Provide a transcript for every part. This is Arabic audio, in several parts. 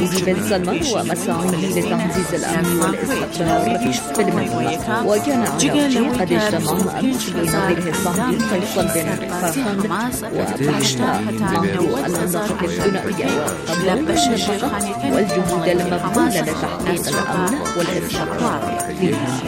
العزيز بن سلمان ومساعيه لتعزيز الأمن والاستقرار في المنطقة. وكان عراقجي قد اجتمع أمس بنظيره السعودي فيصل بن فرحان وبحث معه العلاقة الثنائية والقضايا المنطقة والجهود المبذولة لتحقيق الأمن والاستقرار فيها.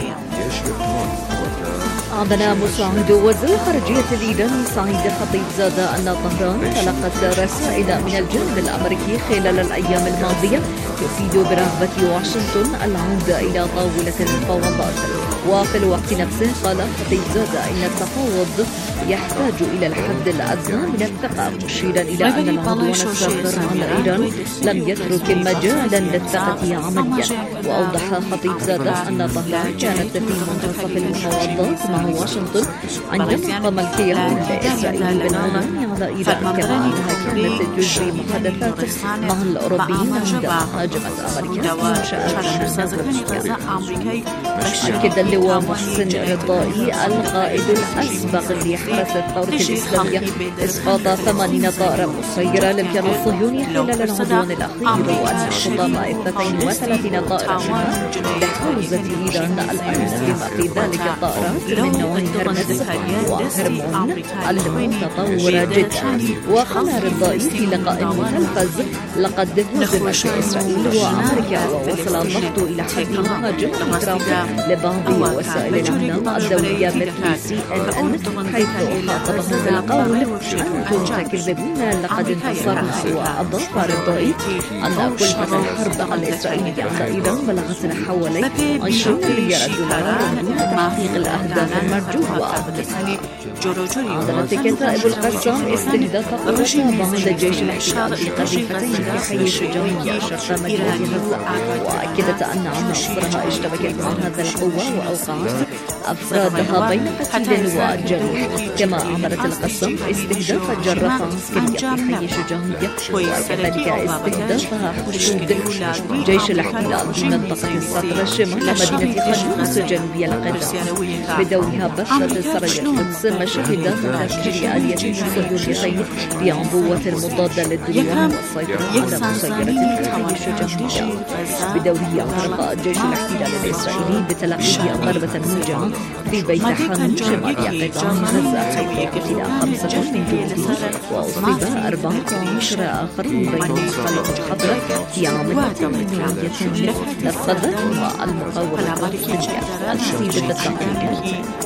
أعلن مساعد وزير خارجية الإيران سعيد خطيبزادة أن طهران تلقت رسائل من الجانب الأمريكي خلال الأيام الماضية تفيد برغبة واشنطن العودة إلى طاولة المفاوضات. وفي الوقت نفسه قال خطيبزادة إن التفاوض يحتاج إلى الحد الأدنى من الثقة، مشيرا إلى أن العدوان الساخر على إيران لم يترك مجالا للثقة عمليا. وأوضح خطيبزادة أن طهران كانت في منتصف المفاوضات مع واشنطن عندما قام الكيان الإسرائيلي بالعدوان على إيران، كما أنها كانت تجري محادثات مع الأوروبيين عندما هاجمت أمريكا منشآت الأمريكية. أكد اللواء محسن رضائي القائد الأسبق لحرس الثورة الإسلامية إسقاط 80 طائرة مسيرة للكيان الصهيوني خلال العدوان الأخير، وأن اختطام 32 طائرة منها لحوزة إيران الآن، بما في ذلك طائرات من نوع هرمس وهرمون المتطورة جدا. وقال رضائي في لقاء متلفز: لقد هزمت إسرائيل وأمريكا ووصل الضغط إلى حد ما هاجم ترامب لبعض وسائل الإعلام الدولية مثل CNN، حيث خاطبهم بالقول: أنتم تكذبون، لقد انتصرنا. وأضاف رضائي أن كلفة الحرب الإسرائيلية على إيران بلغت حوالي 20 مليار دولار دون تحقيق الأهداف المرجوة. عدلت كتائب القسام استهداف قوات بعض الجيش الاحتلال بقذيفتين في حي شجاعية شرق مدينة غزة، وأكدت أن عناصرها اشتبكت مع هذا القوة وأوقعت أفرادها بين قتيل وجريح. كما أمرت القسام استهداف جرافة عسكرية في حي شجاعية، وكذلك استهدافها حشود جيش الاحتلال بمنطقة الصدر شمال مدينة خانيونس جنوبي القدس. بدورها بثت سرايا القدس مشاهد تفجير آليتين صهيونيتين بعبوة مضادة للديوان والسيطرة على مسيرة في حي شجاعية. بدوره اعترف جيش الاحتلال الإسرائيلي بتلقي ضربة موجعة في بيت حانون شمالي قطاع غزة، حيث قتل 5 من جنوده وأصيب 14 آخرون، بينهم خالد حضرة في عملية أمنية نفذت المقاومة الفلسطينية التي ضد التقريبات.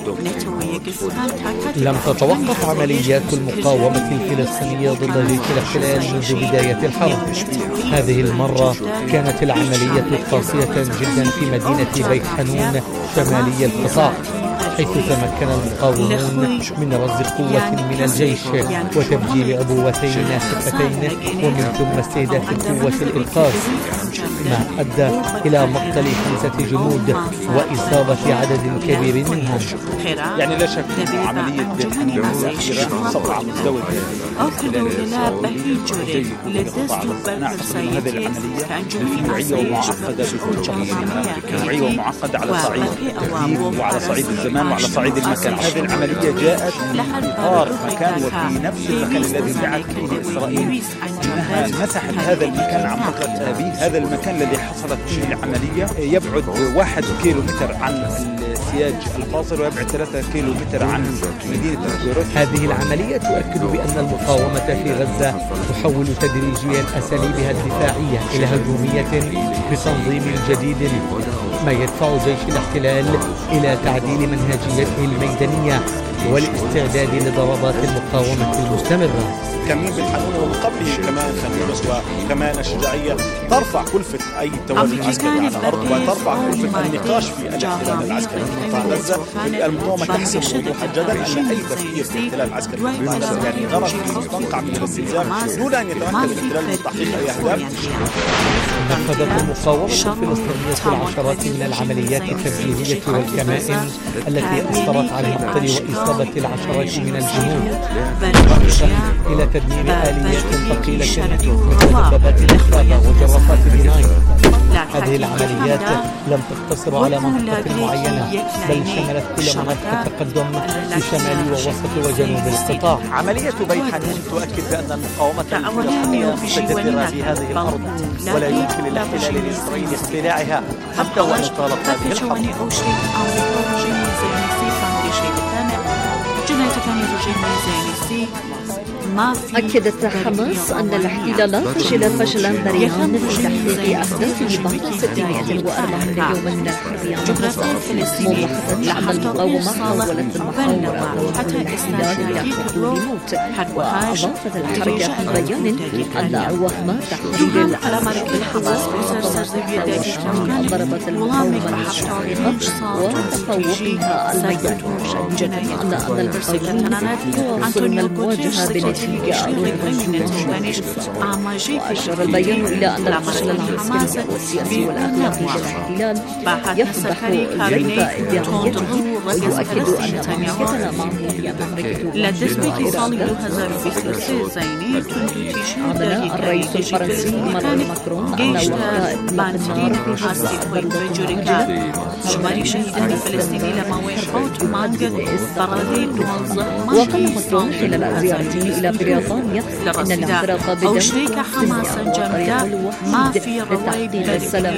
لم تتوقف عمليات المقاومة الفلسطينية ضد جيش الاحتلال منذ بداية الحرب. هذه المرة كانت العملية قاسية جدا في مدينة بيت حانون شمالي القطاع، حيث تمكن المقاومون من رصد قوة من الجيش وتفجير عبوتين ناسفتين ومن ثم استهداف قوة الإنقاذ، ما أدى إلى مقتل 5 جنود وإصابة عدد كبير منهم. يعني لا شك أن عملية بيت حانون الأخيرة صفعة مزدوجة هذه العملية نوعية ومعقدة بكل شخصيتها، نوعية ومعقدة على صعيد الترتيب وعلى صعيد الزمان وعلى صعيد المكان. هذه العملية جاءت في إطار مكان وفي نفس المكان الذي دعت فيه إسرائيل أنها مسحت هذا المكان عن فترة آبيه. هذا المكان الذي حصلت فيه العملية يبعد 1 كيلومتر عن السياج الفاصل ويبعد 3 كيلومتر عن مدينة بيروت. هذه العملية تؤكد بأن المقاومة في غزة تحول تدريجيا أساليبها الدفاعية إلى هجومية بتنظيم جديد، ما يدفع جيش الاحتلال إلى تعديل منهجيته الميدانية والاستعداد لضربات المقاومة المستمرة. كمين بيت حانون ومن قبله كمان خانيونس وكمان الشجاعية ترفع كلفة أي تواجد عسكري على الأرض وترفع كلفة النقاش في الاحتلال العسكري في قطاع غزة. المقاومة تحسم وضوح الجدل أن أي تفكير في الاحتلال العسكري يعني غرض مستنقع من الاستنزاف دون أن يتمكن الاحتلال من تحقيق أي أهداف. نفذت المقاومة الفلسطينية العشرات من العمليات التفجيرية والكمائن التي أثرت على مقتل وإصابة العشرات من الجنود، إلى تدمير آليات ثقيلة مثل دبابات الإخفاء وجرافات البناية. هذه العمليات لم تقتصر على منطقة معينة، بل شملت كل مناطق التقدم في شمال ووسط وجنوب القطاع. عملية بيت حنون تؤكد بأن المقاومة الفلسطينية مستمرة في هذه الأرض، ولا يمكن للاحتلال الإسرائيلي اقتلاعها حتى وإن طالت هذه الحرب. أكدت حماس أن الاحتلال فشل فشلا ذريعا في تحقيق أهدافه بعد 640 يوما من الحرب عن غزة، موضحة أن المقاومة حولت المحاورة ضد الاحتلال إلى حلول موت. وأضافت الحركة في بيان أن وهم تحرير الأسرى بالحواس ضربت المقاومة الشاقة وتفوقها الميداني، مشددا على أن المقاومين يواصلون المواجهة بنتيجة وأشار البيان إلى أن الفشل العسكري والسياسي والأخلاقي للاحتلال يفضح جرف إداريته، ويؤكد أن مملكتنا معه هي مملكة أعلن الرئيس الفرنسي إيمانويل ماكرون أن وقع إطلاق النار في غزة ضربة وقال ماكرون خلال زيارته إلى بريطانيا أن الاعتراف بدم فلسطين ما في لتحقيق السلام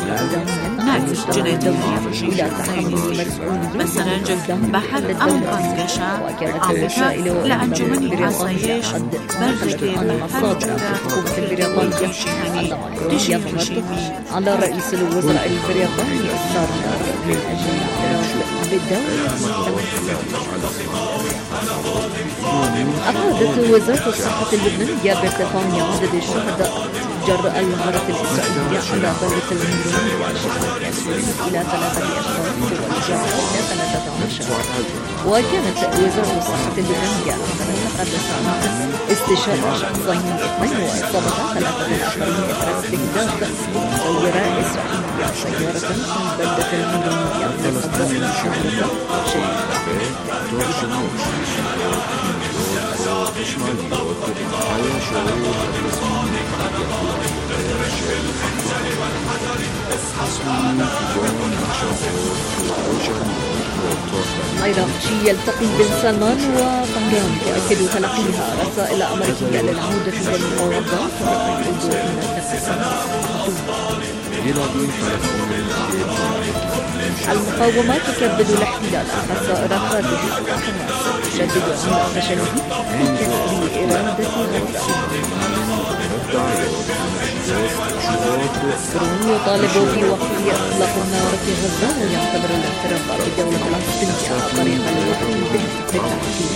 إلى تحمل المسؤولية بحد أمر قشا وكانت لأنجمن عصايش برزة أن مصادر الحكومة البريطانية أن ماكرون يضغط على رئيس الوزراء البريطاني ستارمر من أجل الاعتراف بالدولة. أفادت وزارة الصحة اللبنانية بارتفاع عدد الشهداء جراء الغارة الإسرائيلية على ضربة المدن إلى 3 أشخاص والجرحى إلى 13. وكانت وزارة الصحة اللبنانية أعلنت قبل ساعات استشهاد شخصين اثنين وإصابة 3 آخرين إثر استهداف مسيرة إسرائيلية سيارة في بلدة المدنية في القضاء الشهيدة عراقي يلتقي بن سلمان وطهران تؤكد تلقيها رسائل أمريكية للعودة للمفاوضات وتقييد المقاومة تكبد الاحتلال خسائر فادحة وحماس تشدد على فشله في تسريع إرادة غزة. ماكرون يطالب بوقف إطلاق النار في غزة ويعتبر الاعتراف بالدولة الفلسطينية الطريق الوحيد لتحقيق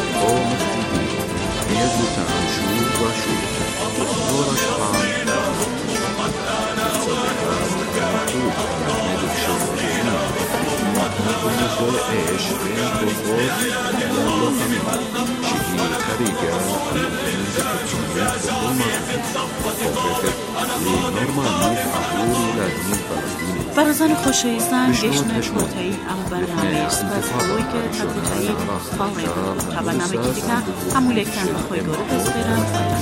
برزن خوشایستان گشنه کوتاهی ام برنامه سپاسگزاری که تبلیغی فارغ برنامه کلیکا حمله کن خویگور بزرگان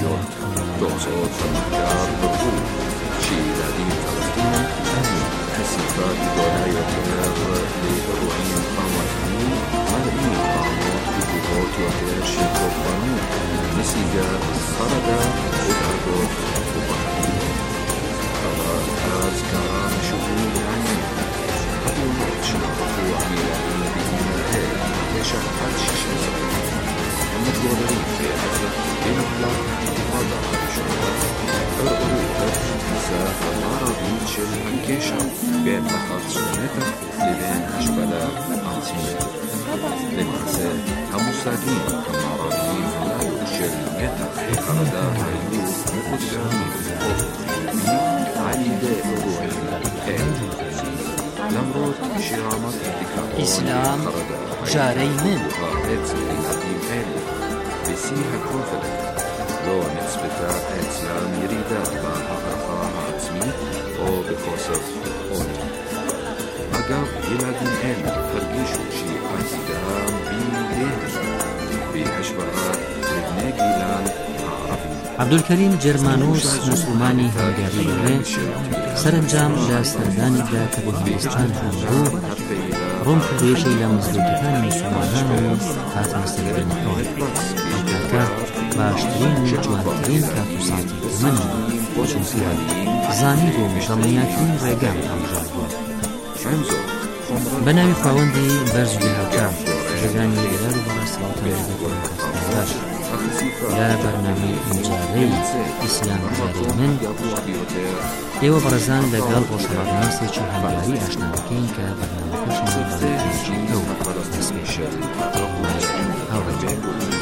למעשה, המושגים המערביים הללו של מתח, חרדה והילוץ מקודמים על ידי אירועים אלה. למרות שרמת הדיכאון جاري من אצל ילדים אלה בשיא הקונפליקט לא נצפתה אצלם ירידה בהערכה העצמית או בחוסר עוני. אגב, ילדים אלה הרגישו שעתידם בידיהם בהשוואה לבני גילם הערבים. عبدالکریم جرمانوس مسلمانی هنگاری سەرنجام لە سەردانێکدا کە بۆ هیندستان هەمبوو ڕۆم کردوێژەی لە مزگەوتەکانی موسڵمانان و هاتمە سەردانەکەوە. ئەو کاتە باشترین و جوانترین کات و ساعتی من چونکە زانی بۆ دڵنیاترین ڕێگام هەڵبژار بووە. بە ناوی خاوەندی بەرز و بێهاوتا ژەگانی لەلار و بەڕاستەوەتان لەگەڵ باش لە بەرنامەی ئەمجارەی ئیسلام جارەی من ئێوە بەڕێزان لەگەڵ ڕۆژهەڵاتناسێکی هەنگاوی ئاشنا دەکەین کە بەرنامەکەشمان بەڕێژی ئەو دەستپێشێت. هاوڕێ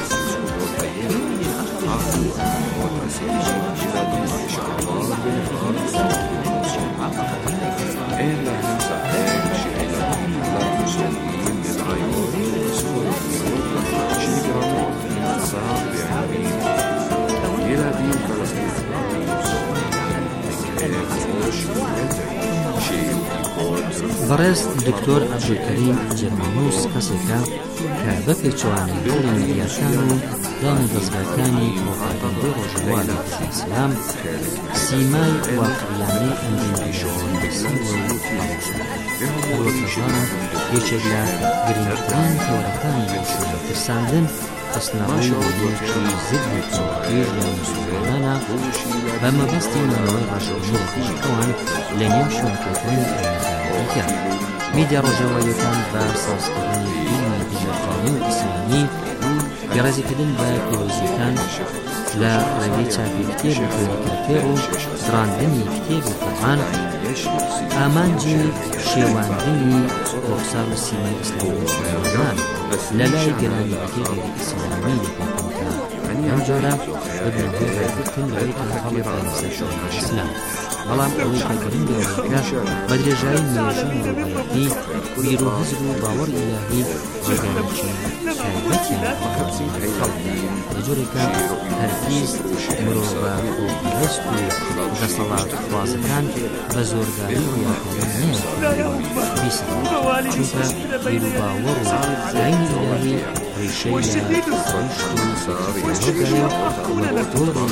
بەڕێز دکتۆر عەبدولکەریم جەرمانوس کەسێکە کە بە پێچەوانەی مەریەکان و دانی دەستگاکانی پرۆپاگاندەی ڕۆژئاوای ئیسلام سیمای واقعیانەی ئەنجومەنی وڵاتەکانە یەکێک لە گرنگترین تەورەکانی ئیسلامترساندن خستنەڕەوی وڵاتێکی زد و چۆکیر لە موسڵمانانە بە مەبەستی مانەوەی ڕاشەڵۆژێکی ئەوان لە نێو شوێنکەوتن ئەمریکا. میدیا ڕۆژئاواییەکان بە سازکردنی فیلمی دیژەرخانی و ئیسلامی گەڕێزیکردن بە پیرۆزیەکان لە ڕێگەی چاپی کتێب و کاریکاتێر و دڕاندنی کتێبی قورئان ئامانجی شێواندنی ڕوخسار و سیمای ئیسلامی مسلمانان لە لای گەلانی کتێبی ئیسلامی لەپێکەوتە. ئەم جۆرە ببنەوە ڕێگرتن لەوەی کە خەڵک لەسەر شوێنی ئیسلام بەڵام ئەوەی کە گرنگەوەیەکە بە درێژایی نوێژین و ڕووبەیەتی بیر و هزر و باوەڕ ئیلاهی جێگانێکی تایبەتیان لە جۆرێکە هەرگیز مرۆڤ خۆپەرست و دەسەڵاتوازەکان بە زۆرداری و یاکۆڵین بیسەن چونکە بیر و باوەڕ و داینی ئیلاهی ڕیشەی لە ڕۆیشت و سەرۆگایە وە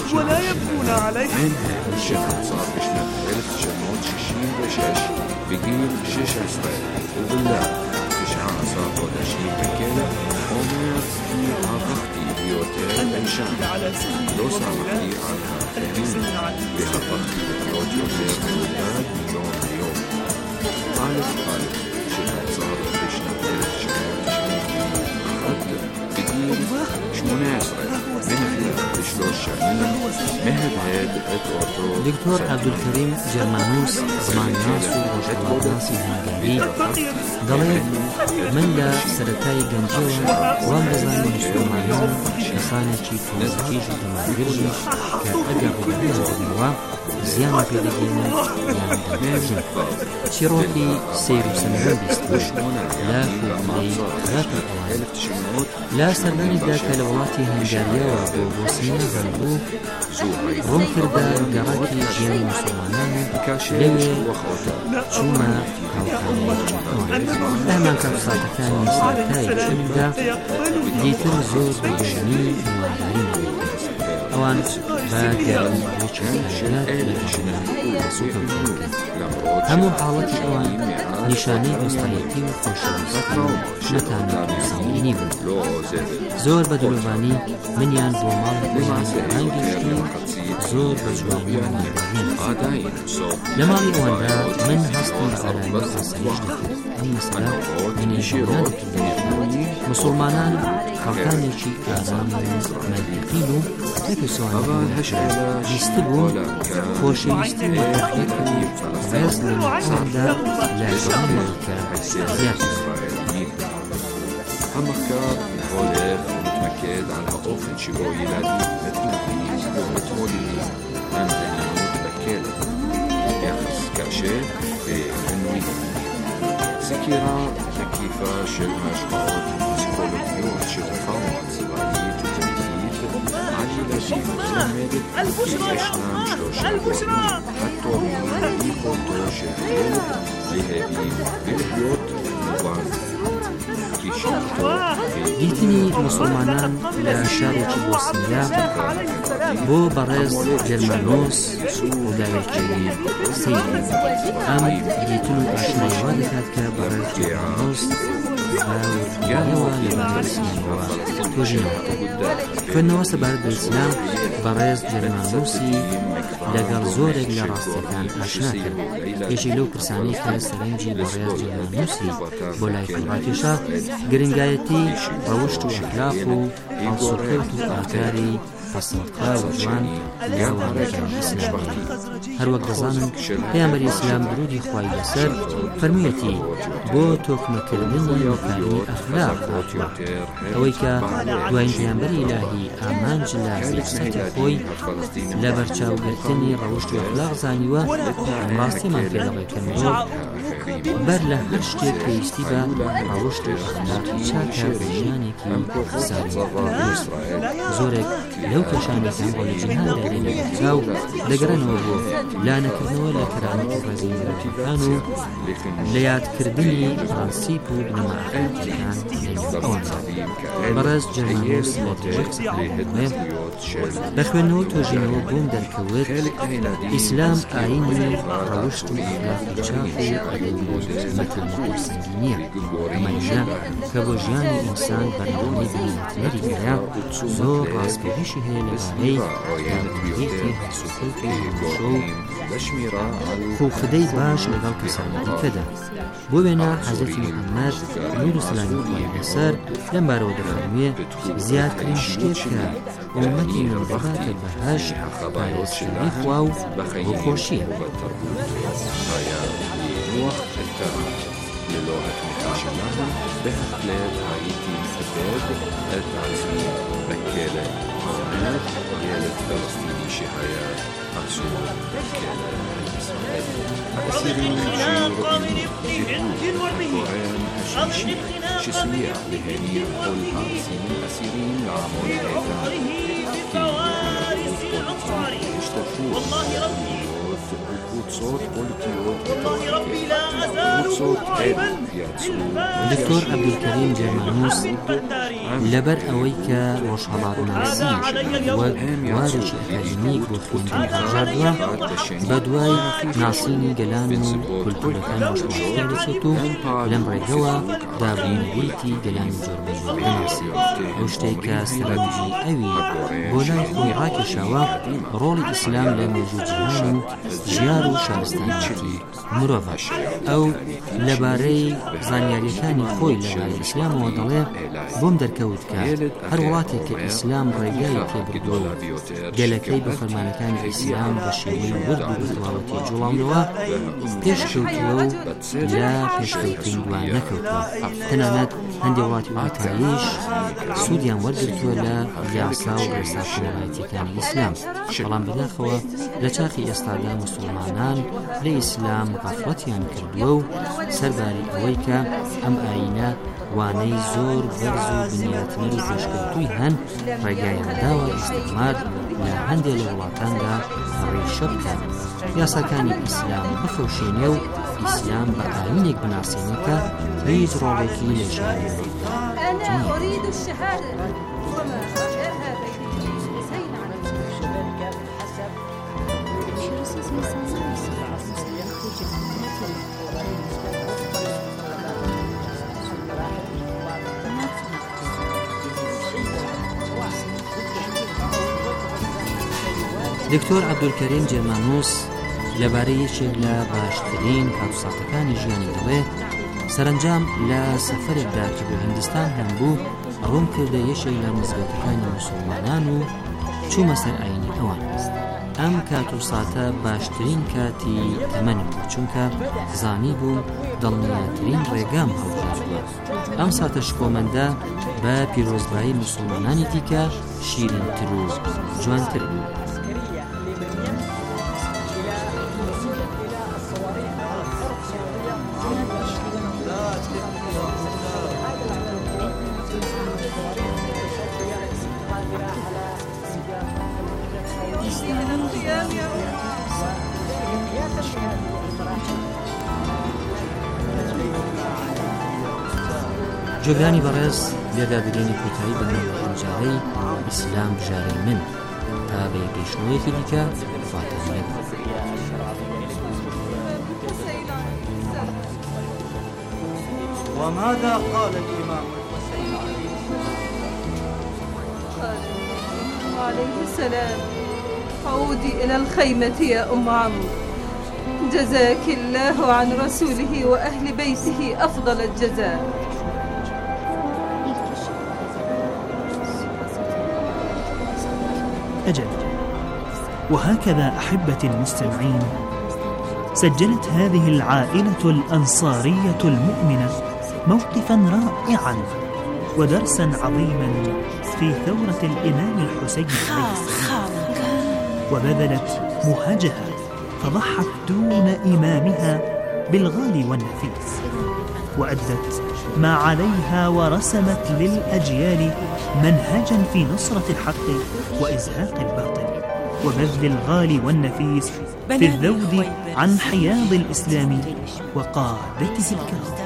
تۆڵێکی بجيل 16 وبالله 19 رجالة ومير في عرفتي بيوتيل انشان لو سامحتي عنها فهين بحققتي بيوتيل بالله مليون اليوم قالت شنو صار بيشنا بيلت شنو تشكيل بجيل 18 دکتۆر عەبدولکەریم جەرمانوس زمانناس و ڕۆژهەڵاتناسی هەنگاوی دەڵێت من لە سەرەتای گەنجەوە وام دەزانم موسڵمانان کەسانێکی تۆزکیش و دەماگرژن کە ئەگەر ڕوودەدەنەوە زیانی پێدەگەینە یان دەمێژن. چیرۆکی سیر و سەنگەم بیستن لە کوردمەی خراپی ئەوان لە سەردانێکدا کە لە وڵاتی هەنگاریەوە بۆ بۆسنیا هەبوو ڕوون کردە گەڕاکی ژیانی موسڵمانان و لەوێ چوومە هاوکاریەوە هەمان کاتساتەکانی سەرەتای چووندا دیتر زۆر بەگەرمی میوانداری ئەوان بە گەرمیێکی هەژات لە هەموو حاڵەتی ئەوان نیشانەی ئۆستایەتی و خۆشەویستی و نەتانێت و سەمینی بوو. زۆر بە دڵۆبانی منیان بۆ ماڵێکیان ڕانگەشتی زۆر بە جوانی منیان لە ماڵی ئەواندا من هەستم بە ئارانی ئاسایش دەکرد. ئەم مەسەلە منیژیان مسلمانان خەڵکانێکی ئازان و منطقین و نەپێسوانەوە بیستە بوون خۆشەویستی و مەحبەت و ڕێز لە نێواندا لایەنێکە زیاد هالمحكار مخالف ومتمكد على أطوف شبه يلادي متنفيز ومتمولي أنتني متمكد يخص كاشي بعنوي سكيرا تكيفا شلمش قاض سيكولوجيوت شتفاوض سبعية وتمكيد عجلة في مزمد البشرى حتى من يخوتو شهير لهذه بالبيوت مبارك كيشيتو دیتنی مسلمانان لە شارێکی بۆسنیا بۆ بەڕێز جەرمانۆس و داوێکی سەیری ئەم دیتن و ئاشناییەوە دەکات کە بەڕێز جەرمانۆس باوەڕەوە لەبارەی ئیسلامەوە توێژینەوە خوێندنەوە سەبارەت بە ئیسلام بەڕێز جەرمانۆسی لەگەڵ زۆرێک لە ڕاستیەکان ئاشنا کرد. یەکێک لەو پرسانەی کە سەرنجی بەڕێز جەرمانۆسی بۆ لای خەڵاتێشا گرنگایەتی ڕەوشت و ئەخلاق و هەڵسوکەوت و ئاکاری فەسڵتا و جوان لاوانەکان ئیسلامی. هەروەک دەزانن پەیامبەری ئیسلام درودی خوای لەسەر فەرموویەتی بۆ تۆکمەکردنی مەکارمی ئەخلاق هاتووە، ئەوەی کە دوایین پەیامبەری ئیلاهی ئامانج لە سیرەتی خۆی لە بەرچاوگرتنی ڕەوشت و ئەخلاق زانیوە. ڕاستیمان پێ دەڵێت کە مرۆڤ بەر لە هەر شتێک پێویستی بە ڕەوشت و ئەخلاقی چاکە بە ژیانێکی ساڵی دروست. زۆرێک لەو کێشانێکیان بۆ لە جیهاندا لێنە بەرچاو دەگەڕێنەوە بۆ لانەکردنەوە لە کەرامەت و ڕێزی مرۆڤیەکان و لە یادکردنی پرەنسیپ و بنەما ئەخلاقیەکان ئەواندا. بەڕێز جەرمانۆس لە توێژی قسەکردنەوە بە خوێندنەوە و توێژینەوە بۆم دەرکەوت ئیسلام ئایینی ڕەوشت و ئەخلاقی چاک و ئەدەبی مەترنی و سەنگینیە. ئەمەنیشە کە بۆ ژیانی ئینسان بەرنامەی بنیاتنەری گەیە زۆر ڕاستگەیشی هەیە لەبارەی دابدرێتی هەسوکەوتی هێمەشە و خوخدەی باش لەگەڵ کەسانی دیکەدا. بۆ وێنە حەزرەتی محەممەد نور و سلامی خوای لەسەر لەم بارەوە دەفەرموێ زیاترین شتێک کە ئومەتی من دەباتە بەهەشت پارێزکاری خوا و بۆ خۆشیە. للغة متشابهة بأخلاق هايتي سداد التعزيم بكالة قوانات قيادة فلسطيني شهاية أرسول بكالة الإسرائيل أسيرين جيرو قرآن هشيشي شسمية لهنية قول هارسين أسيرين لعمول دکتۆر عەبدولکەریم جەرمانۆس لەبەر ئەوەی کە ڕۆژهەڵاتناسی وەک وارێکی ئەکادیمیک بۆ خوێندن هەڵبژاردووە، بە دوای ناسینی گەلان و کولتورەکان ڕۆژهەڵاتی دەچێت و لەم ڕێگەوە دابوونەوەیەتی گەلانی جۆربەجۆر دەناسێت. ئەو شتێک کە سەرنجی ئەوی بۆ لای خۆی ڕاکێشاوە ڕۆڵی ئیسلام لە مێژوو جیهان و ژیان و شارستانیەتی مرۆڤە. ئەو لەبارەی زانیاریەکانی خۆی لەبارەی ئیسلامەوە دەڵێ بۆم دەرکەوت کە هەر وڵاتێک کە ئیسلام ڕێگای تێبردووە و گەلەکەی بە فەرمانەکانی ئیسلام بە شێوەی ورد و بەتەواوەتی جوڵاونەوە پێشکەوتووە و لە پێشکەوتن دوان نەکەوتووە. تەنانەت هەندێک وڵاتی ئەوروپاییش سوودیان وەرگرتووە لە یاسا و ڕێسا کۆمەڵایەتیەکانی ئیسلام. بەڵام بەداخەوە لە چاقی ئێستادا مسلمانان لە ئیسلام غەفڵەتیان کردووە و سەرباری ئەوەی کە ئەم ئاینە وانەی زۆر بەرز و بنیاتنەر و پێشکەوتووی هەن ڕێگایان داوە ئیستیعمار لە هەندێک لە وڵاتاندا ڕێشە بکات، یاساکانی ئیسلام بخەوشێنێ و ئیسلام بە ئاینێک بناسێنێ کە هیچ ڕۆڵێکی لە ژیانی دکتۆر عەبدولکەریم جەرمانۆس لەبارەی یەکێک لە باشترین کاتوساتەکانی ژیانی دەڵێ سەرنجام لە سەفەرێکدا کە بۆ هیندستان هەمبوو ڕوون کردە یەکێک لە مزگەوتەکانی مسلمانان و چوومە سەر ئاینی ئەوان. ئەم کاتوساتە باشترین کاتی تەمەنم بوو، چونکە زانی بووم دڵنیاترین ڕێگام هەڵبژاردووە. ئەم ساتە شکۆمەندە بە پیرۆزبایی مسلمانانی دیکە شیرینتر و جوانتر بوو. جۆگرانی بەڕێز لێدا گرێنی کۆتایی بەناو ڕۆژارەی ئیسلام بژارەی من تا بە یەکگەیشتنەوەیەکی دیکە فاتحە لێ وماذا قال الإمام الحسين عليه السلام؟ عودي إلى الخيمة يا أم عمرو، جزاك الله عن رسوله وأهل بيته أفضل الجزاء. أجل، وهكذا أحبتي المستمعين سجلت هذه العائلة الأنصارية المؤمنة موقفا رائعا ودرسا عظيما في ثورة الإمام الحسين عليه السلام، وبذلت مهجها فضحت دون إمامها بالغالي والنفيس، وأدت ما عليها ورسمت للأجيال منهجا في نصرة الحق وإزهاق الباطل وبذل الغالي والنفيس في الذود عن حياض الإسلام وقادته الكرام.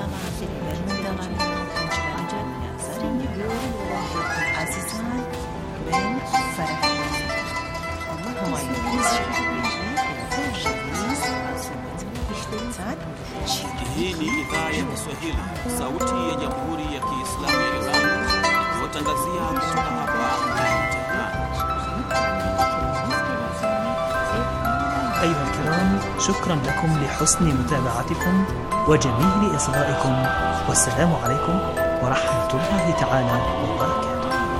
Hii ni idhaa ya Kiswahili, sauti ya Jamhuri ya Kiislamu ya Iran, ikiwatangazia kutoka hapa Tehran. أيها الكرام، شكرا لكم لحسن متابعتكم وجميل إصغائكم، والسلام عليكم ورحمة الله تعالى وبركاته.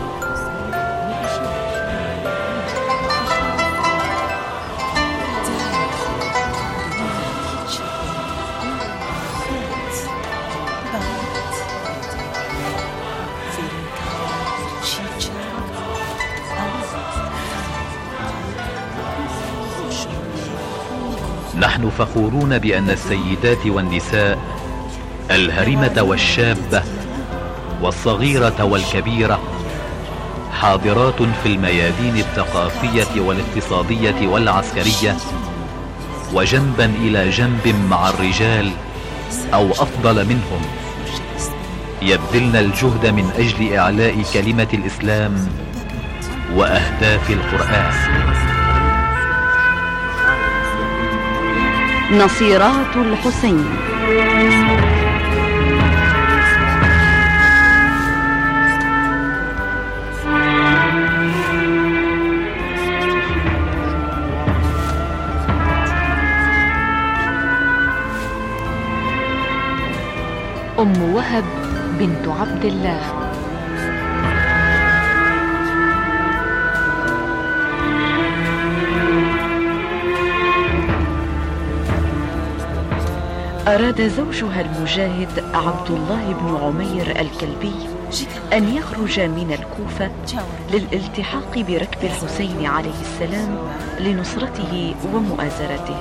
نحن فخورون بأن السيدات والنساء، الهرمة والشابة والصغيرة والكبيرة حاضرات في الميادين الثقافية والاقتصادية والعسكرية، وجنبا إلى جنب مع الرجال أو أفضل منهم، يبذلن الجهد من أجل إعلاء كلمة الإسلام وأهداف القرآن. نصيرات الحسين. أم وهب بنت عبد الله. أراد زوجها المجاهد عبد الله بن عمير الكلبي أن يخرج من الكوفة للالتحاق بركب الحسين عليه السلام لنصرته ومؤازرته،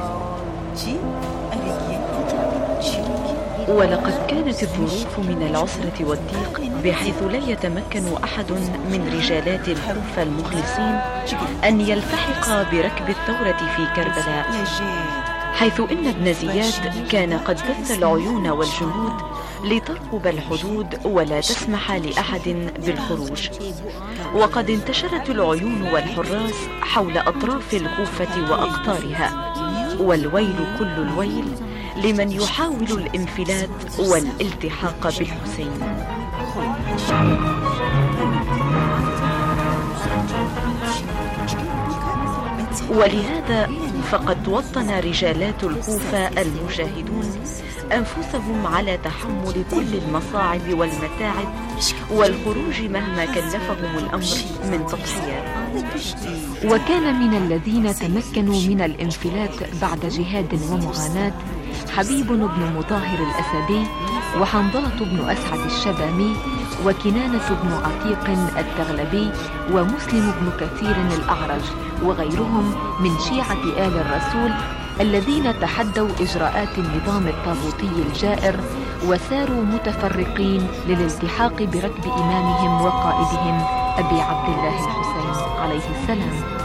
ولقد كانت الظروف من العسرة والضيق بحيث لا يتمكن أحد من رجالات الكوفة المخلصين أن يلتحق بركب الثورة في كربلاء، حيث إن ابن زياد كان قد بث العيون والجنود لترقب الحدود ولا تسمح لأحد بالخروج، وقد انتشرت العيون والحراس حول أطراف الكوفة وأقطارها، والويل كل الويل لمن يحاول الانفلات والالتحاق بالحسين. ولهذا فقد وطن رجالات الكوفة المجاهدون أنفسهم على تحمل كل المصاعب والمتاعب والخروج مهما كلفهم الأمر من تضحيات. وكان من الذين تمكنوا من الانفلات بعد جهاد ومعاناة حبيب بن مطاهر الأسدي، وحنظلة بن أسعد الشبامي، وكنانة بن عتيق التغلبي، ومسلم بن كثير الأعرج، وغيرهم من شيعة آل الرسول الذين تحدوا إجراءات النظام الطاغوتي الجائر وساروا متفرقين للالتحاق بركب إمامهم وقائدهم أبي عبد الله الحسين عليه السلام.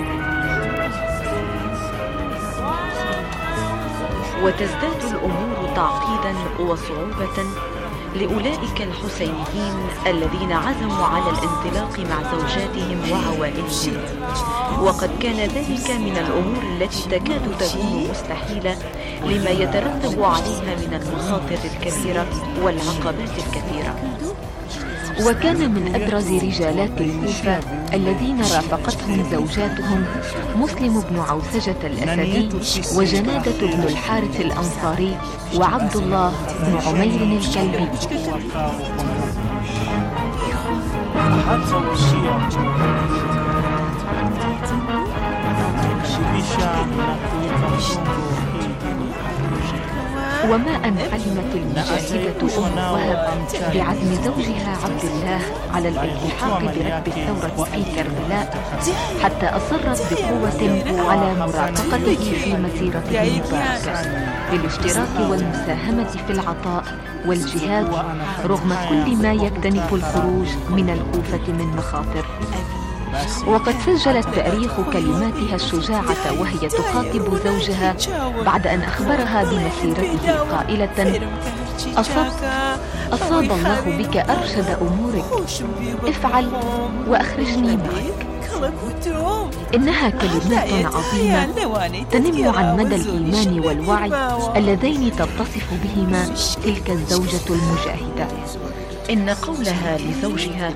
وتزداد الأمور تعقيدا وصعوبة لأولئك الحسينيين الذين عزموا على الانطلاق مع زوجاتهم وعوائلهم، وقد كان ذلك من الأمور التي تكاد تكون مستحيلة لما يترتب عليها من المخاطر الكبيرة والعقبات الكثيرة. وكان من أبرز رجالات الكوفة الذين رافقتهم زوجاتهم مسلم بن عوسجة الأسدي وجنادة بن الحارث الأنصاري وعبد الله بن عمير الكلبي. وما أن علمت المجاهدة أم وهب بعزم زوجها عبد الله على الالتحاق بركب الثورة في كربلاء حتى أصرت بقوة على مرافقته في مسيرته المباركة للاشتراك والمساهمة في العطاء والجهاد رغم كل ما يكتنف الخروج من الكوفة من مخاطر. وقد سجل التاريخ كلماتها الشجاعة وهي تخاطب زوجها بعد أن أخبرها بمسيرته قائلة: أصاب الله بك أرشد أمورك، افعل وأخرجني معك. إنها كلمات عظيمة تنم عن مدى الإيمان والوعي اللذين تتصف بهما تلك الزوجة المجاهدة. إن قولها لزوجها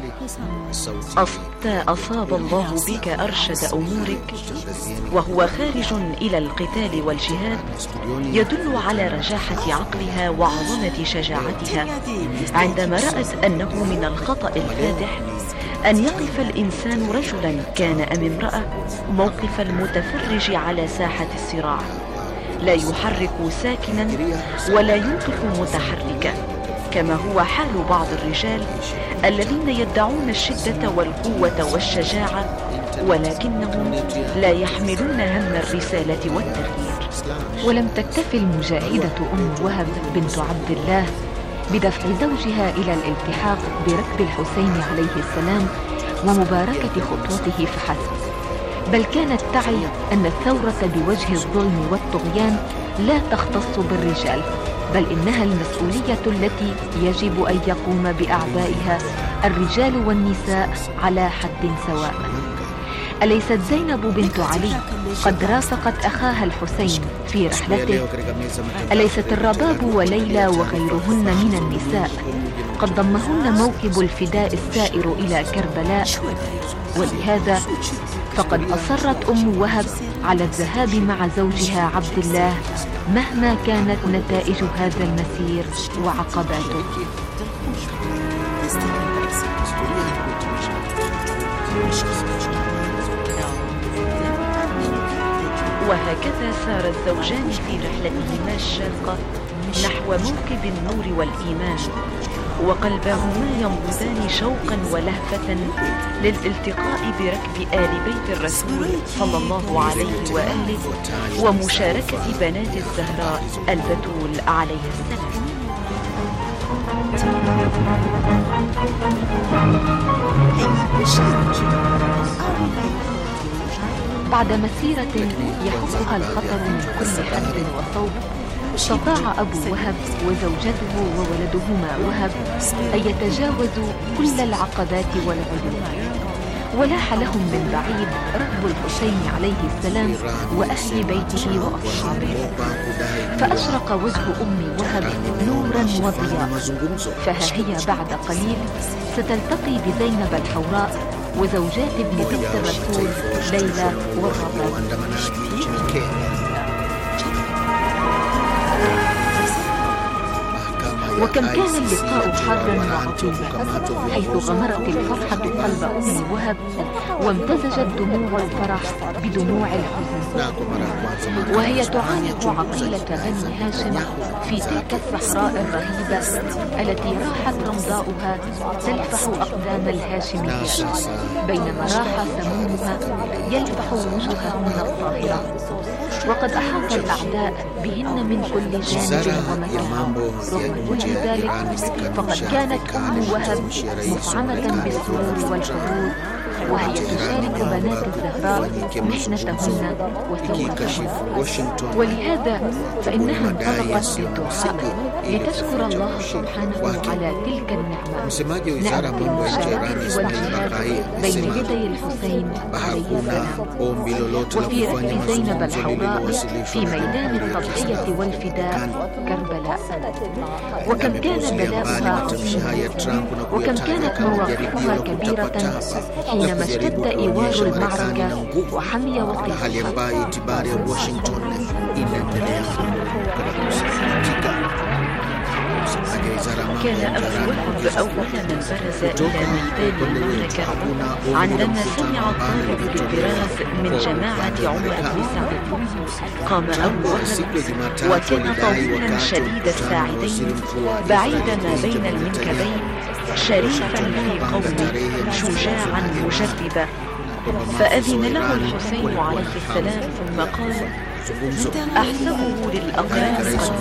أصاب الله بك أرشد أمورك وهو خارج إلى القتال والجهاد يدل على رجاحة عقلها وعظمة شجاعتها عندما رأت أنه من الخطأ الفادح أن يقف الإنسان رجلا كان أم امرأة موقف المتفرج على ساحة الصراع، لا يحرك ساكنا ولا ينطق متحركا، كما هو حال بعض الرجال الذين يدعون الشدة والقوة والشجاعة ولكنهم لا يحملون هم الرسالة والتغيير. ولم تكتف المجاهدة أم وهب بنت عبد الله بدفع زوجها إلى الالتحاق بركب الحسين عليه السلام ومباركة خطوته فحسب، بل كانت تعي أن الثورة بوجه الظلم والطغيان لا تختص بالرجال، بل إنها المسؤولية التي يجب أن يقوم بأعبائها الرجال والنساء على حد سواء. أليست زينب بنت علي قد رافقت أخاها الحسين في رحلته؟ أليست الرباب وليلى وغيرهن من النساء قد ضمهن موكب الفداء السائر إلى كربلاء؟ ولهذا فقد أصرت أم وهب على الذهاب مع زوجها عبد الله مهما كانت نتائج هذا المسير وعقباته. وهكذا سار الزوجان في رحلتهما الشاقة نحو موكب النور والإيمان، وقلباهما ينبضان شوقا ولهفة للالتقاء بركب آل بيت الرسول صلى الله عليه وآله ومشاركة بنات الزهراء البتول عليه السلام. بعد مسيرة يحكها الخطر من كل حدب وصوب، استطاع أبو وهب وزوجته وولدهما وهب أن يتجاوزوا كل العقبات والعيوب، ولاح لهم من بعيد ركب الحسين عليه السلام وأهل بيته وأصحابه، فأشرق وجه أم وهب نورا وضياء، فها هي بعد قليل ستلتقي بزينب الحوراء وزوجات ابن بنت الرسول ليلى والرباب. وكم كان اللقاء حارا وعظيما، حيث غمرت الفرحة قلب أم وهب وامتزجت دموع الفرح بدموع الحزن، وهي تعانق عقيلة بني هاشم في تلك الصحراء الرهيبة التي راحت رمضاؤها تلفح أقدام الهاشميات، بينما راح سمومها يلفح وجوههن الطاهرة. وقد أحاط الأعداء بهن من كل جانب ومكان، رغم كل ذلك فقد كانت أم وهب مفعمة بالسرور والحضور وهي تشارك بنات الزهراء محنتهن وثورتهن، ولهذا فإنها انطلقت بالدعاء لتشكر الله سبحانه على تلك النعمة، نعمة المشاركة والجهاد بين يدي الحسين عليه السلام، وفي ركب زينب الحوراء في ميدان التضحية والفداء كربلاء. وكم كان بلاغها وكم كانت مواقفها كبيرة حينما اشتد إيوار المعركة وحمي وقتها. كان أبو وهب أول من برز إلى ميدان المعركة عندما سمع الطالب بالبراز من جماعة عمر بن سعد. قام أبو وهب وكان طويلا شديد الساعدين بعيد ما بين المنكبين، شريفا في قومه شجاعا مجربا، فأذن له الحسين عليه السلام ثم قال: أحسبه للأقران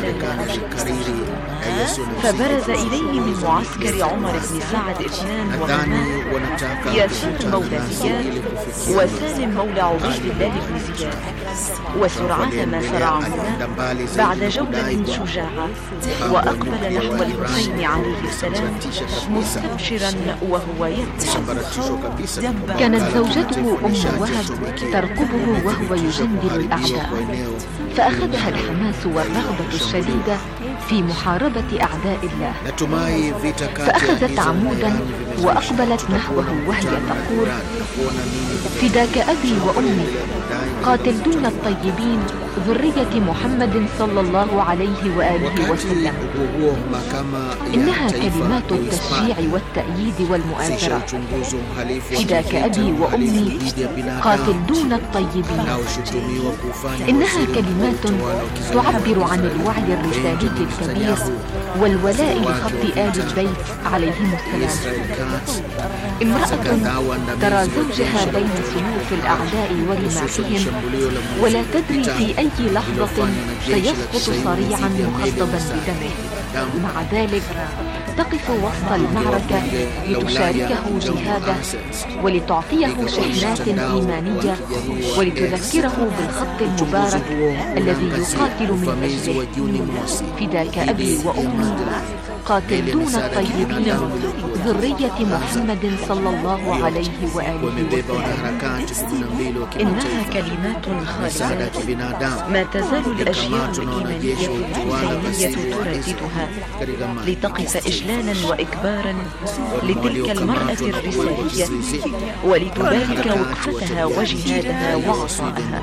فبرز إليه من معسكر عمر بن سعد 2 وهما ياسين مولى زياد وسالم مولى عبيد الله بن زياد. وسرعان ما سرعهما بعد جولة شجاعة وأقبل نحو الحسين عليه السلام مستبشرا وهو يبكي. كانت زوجته أم وهب ترقبه وهو يجندل الأعداء، فأخذها الحماس والرغبة الشديدة في محاربة أعداء الله، فأخذت عمودا وأقبلت نحوه وهي تقول: فداك أبي وأمي، قاتل دون الطيبين ذرية محمد صلى الله عليه وآله وسلم. إنها كلمات التشجيع والتأييد والمؤازرة. فداك أبي وأمي، قاتل دون الطيبين. إنها كلمات تعبر عن الوعي الرسالي الكبير والولاء لخط آل البيت عليهم السلام. امرأة ترى زوجها بين سيوف الأعداء ورماحهم ولا تدري في أي لحظة سيسقط صريعا مخضبا بدمه، مع ذلك تقف وسط المعركة لتشاركه جهاده ولتعطيه شحنات إيمانية ولتذكره بالخط المبارك الذي يقاتل من أجله. فداك أبي وأمي، قاتل دون الطيبين ذرية محمد صلى الله عليه وآله وسلم. إنها كلمات خالدات ما تزال الأجيال الإيمانية الحسينية ترددها لتقف إجلالا وإكبارا لتلك المرأة الرسالية ولتبارك وقفتها وجهادها وعطائها.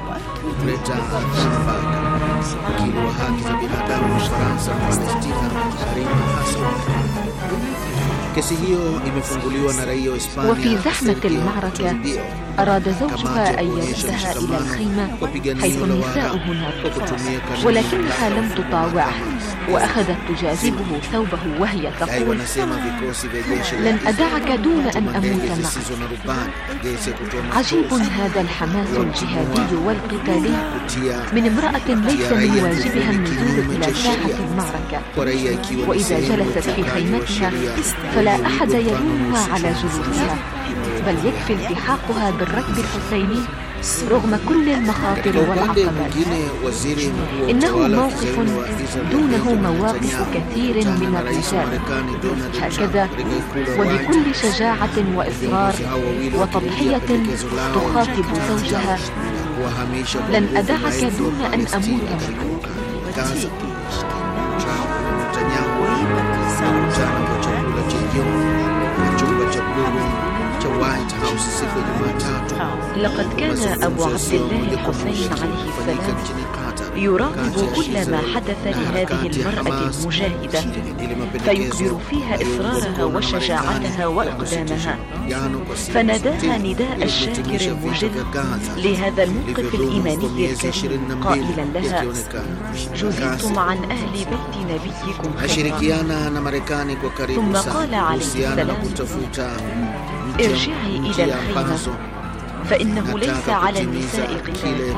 وفي زحمة المعركة أراد زوجها أن يردها إلى الخيمة حيث النساء هناك، ولكنها لم تطاوعه وأخذت تجاذبه ثوبه وهي تقول: لن أدعك دون أن أموت معك. عجيب هذا الحماس الجهادي والقتالي من امرأة ليس من واجبها النزول إلى ساحة المعركة، وإذا جلست في خيمتها فلا أحد يلومها على جلوسها، بل يكفي التحاقها بالركب الحسيني رغم كل المخاطر والعقبات. إنه موقف دونه مواقف كثير من الرجال، هكذا وبكل شجاعة وإصرار وتضحية تخاطب زوجها: لن أدعك دون أن أموت معك. لقد كان أبو عبد الله الحسين عليه السلام يراقب كل ما حدث لهذه المرأة المجاهدة، فيكبر فيها إصرارها وشجاعتها وإقدامها، فناداها نداء الشاكر المجل لهذا الموقف الإيماني الكريم قائلا لها: جزيتم عن أهل بيت نبيكم خيرا. ثم قال عليه السلام: ارجعي إلى الخيمة فإنه ليس على النساء قتال.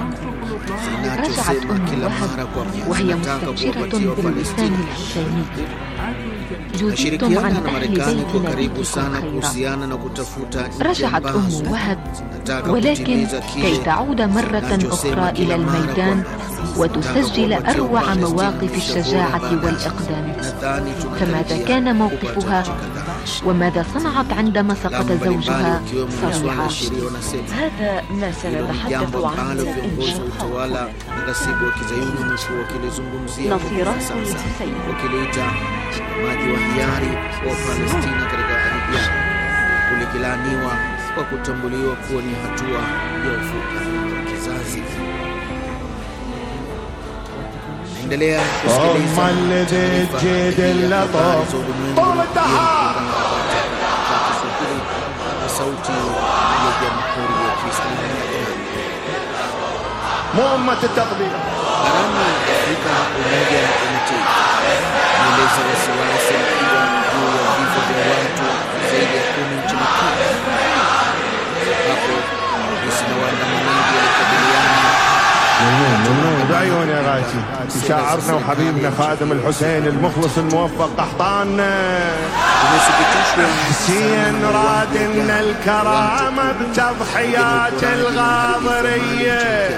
رجعت أم وهب وهي مستبشرة بالوسام الحسيني. جزئتم عن أهل بيتنا بكم خيرا. رجعت أم وهب، ولكن كي تعود مرة أخرى إلى الميدان وتسجل أروع مواقف الشجاعة والإقدام. فماذا كان موقفها؟ وماذا صنعت عندما سقط زوجها صريعا؟ هذا ما سنتحدث عنه إن شاء الله. نصيرات الحسين. maji wa hiari wa Palestina katika ardhi yao kulikilaniwa kwa kutambuliwa kuwa ni hatua ya ufufuo wa kizazi. Endelea kusikiliza sauti ya Jamhuri ya Kiislamu ya Iran. مهمة التقدير Barani Afrika Umoja wa Mataifa unaeleza wasiwasi mkubwa juu ya vifo vya watu zaidi ya 10 nchini Kenya. Hapo jeshi la waandamanaji walikabiliana ممنون بعيون يا غاشي شاعرنا وحبيبنا خادم الحسين المخلص الموفق قحطاننا حسين رادنا الكرامة بتضحيات الغاضرية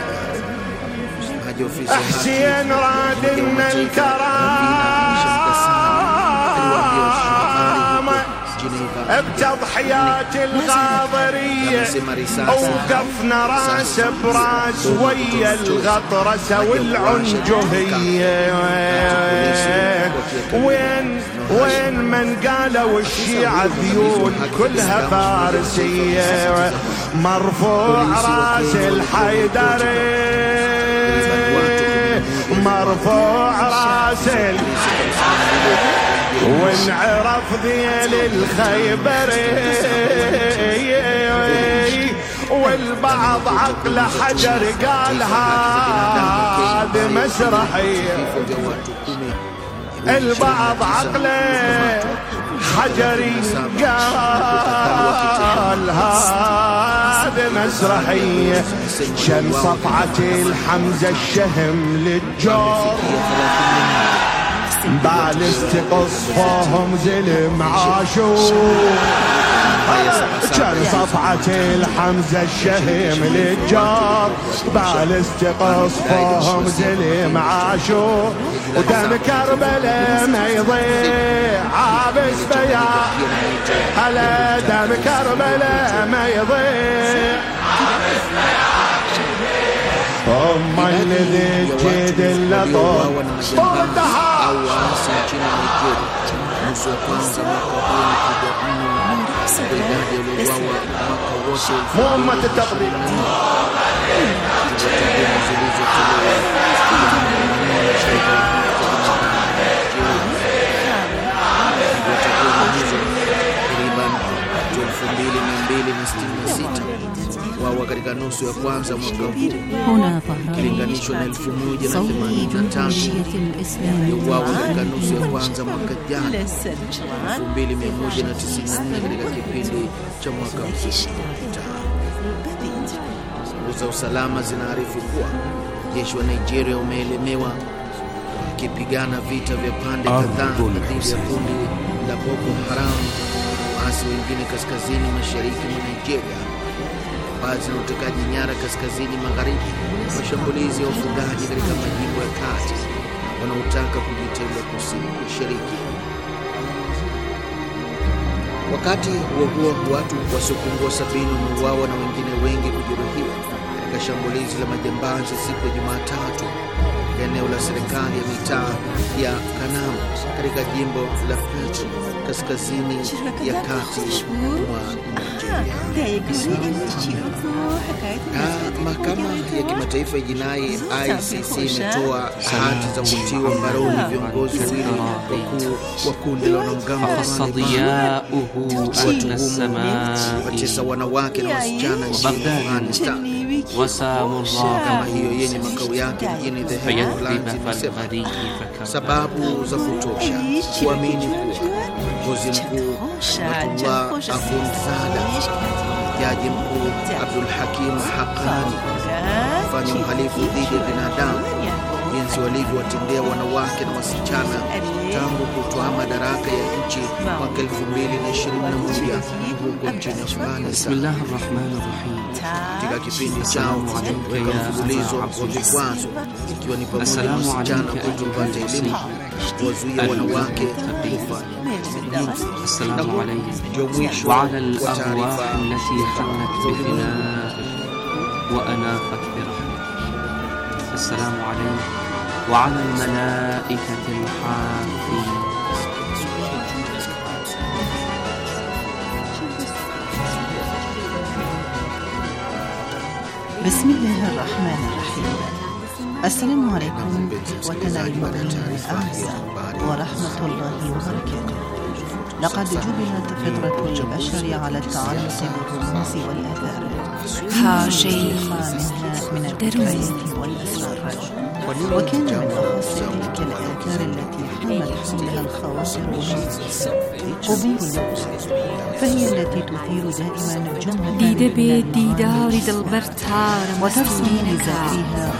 حسين رادنا الكرامة بتضحيات الغاضرية أوقفنا راس براس ويا الغطرسة والعنجهية وين من قالوا الشيعة ذيول كلها فارسية مرفوع راس الحيدري مرفوع راس ونعرف ذيل الخيبري والبعض عقل حجر قال هذا مسرحية البعض عقله حجري قال هذا مسرحية شن صفعة الحمزة الشهم للجور بالست قصفهم زلم عاشور كان صفعة الحمزة الشهم للجار بالست قصفهم زلم عاشور ودم كربلاء ما يضيع عابس بيا هلا دم كربلاء ما يضيع أما اللي جيد اللطور طردها مهمة التقدير wawa katika nusu ya kwanza mwaka huu kilinganishwa na 1085 wawa katika nusu ya kwanza mwaka jana 2194 katika kipindi cha mwaka mzima. Za usalama zinaarifu kuwa jeshi wa Nigeria umeelemewa kipigana vita vya pande kadhaa dhidi ya kundi la Boko Haram, waasi wengine kaskazini mashariki mwa Nigeria, baadhi na utekaji nyara kaskazini magharibi, mashambulizi ya ufugaji katika majimbo ya kati wanaotaka kujitenga kusini mashariki. Wakati huo watu wasiopungua 70 wameuawa na wengine wengi kujeruhiwa katika shambulizi la majambazi siku ya Jumatatu katika eneo la serikali ya mitaa ya Kanam katika jimbo la Plateau kaskazini ya kati mwa Nigeria. Mahakama ya kimataifa ya jinai ICC imetoa hati za kutiwa mbaroni viongozi wawili wakuu wa kundi la wanamgambo watesa wanawake na wasichana nchini Afghanistan. Kama hiyo yenye makao yake mjini The Hague, imesema sababu za kutosha kuamini kuwa kiongozi mkuu Ayatollah Akhundzada, jaji mkuu Abdul Hakim Haqqani kufanya uhalifu dhidi ya binadamu jinsi walivyowatendea wanawake na wasichana tangu kutwaa madaraka ya nchi mwaka 2021 huko nchini Afghanistan. Bismillahirrahmanirrahim. Katika kipindi chao weka mfululizo wa vikwazo, ikiwa ni pamoja na wasichana kutopata elimu, kuwazuia wanawake kufa. Assalamu alaykum wa ala al-arwah allati hallat bifina'i wa anafat birahmah. Assalamu alaykum wa ala al-malaikati al-hafin. بسم الله الرحمن الرحيم. السلام عليكم وكان المؤمنين الأعزاء ورحمة الله وبركاته. لقد جبلت فطرة البشر على التعلق بالرموز والآثار شيء منها من الحكاية والأسرار، وكان من أخص تلك الآثار التي حمل حملها الخواطر قبيل الموت، فهي التي تثير دائما جملة وترسم لذاتها